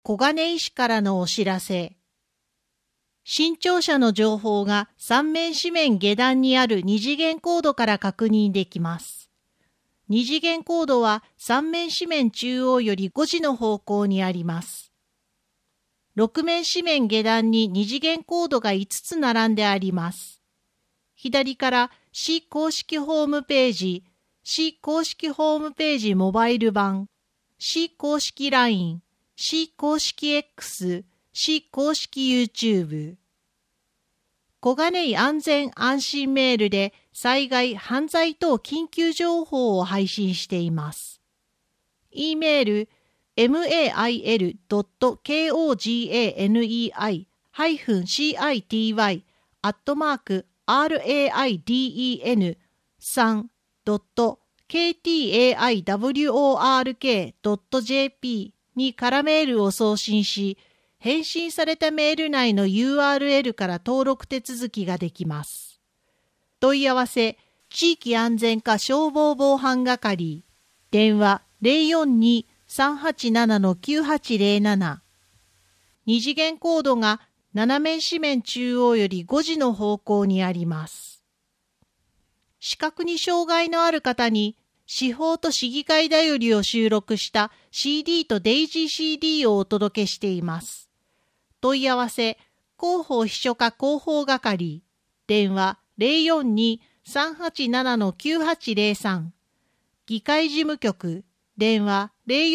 小金井市からのお知らせ。新庁舎の情報が三面四面下段にある二次元コードから確認できます。二次元コードは三面四面中央より5時の方向にあります。六面四面下段に二次元コードが5つ並んであります。左から市公式ホームページ、市公式ホームページモバイル版、市公式 LINE、市公式 X、市公式 YouTube。小金井安全安心メールで災害・犯罪等緊急情報を配信しています。e メール mail.city-raiden3.kataiwork.jp に空メールを送信し、返信されたメール内の URL から登録手続きができます。問い合わせ、地域安全課消防防犯係、電話 042-387-9807。二次元コードが斜面四面中央より5時の方向にあります。視覚に障害のある方に、司法と市議会だよりを収録した CD とデイジー CD をお届けしています。問い合わせ、広報秘書課広報係、電話 042-387-9803、議会事務局、電話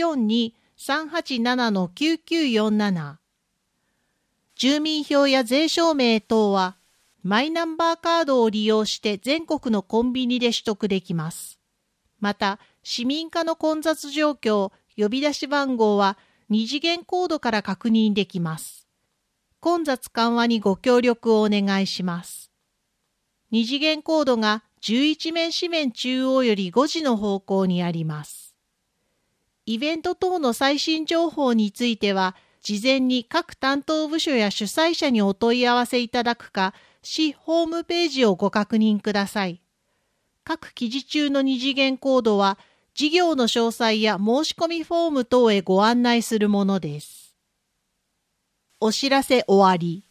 042-387-9947。住民票や税証明等は、マイナンバーカードを利用して全国のコンビニで取得できます。また、市民課の混雑状況、呼び出し番号は二次元コードから確認できます。混雑緩和にご協力をお願いします。二次元コードが11面四面中央より5時の方向にあります。イベント等の最新情報については、事前に各担当部署や主催者にお問い合わせいただくか、市ホームページをご確認ください。各記事中の二次元コードは、事業の詳細や申し込みフォーム等へご案内するものです。お知らせ終わり。